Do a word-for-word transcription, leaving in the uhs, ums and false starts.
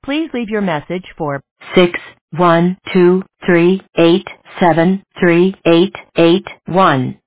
Please leave your message for six one two three eight seven three eight eight one.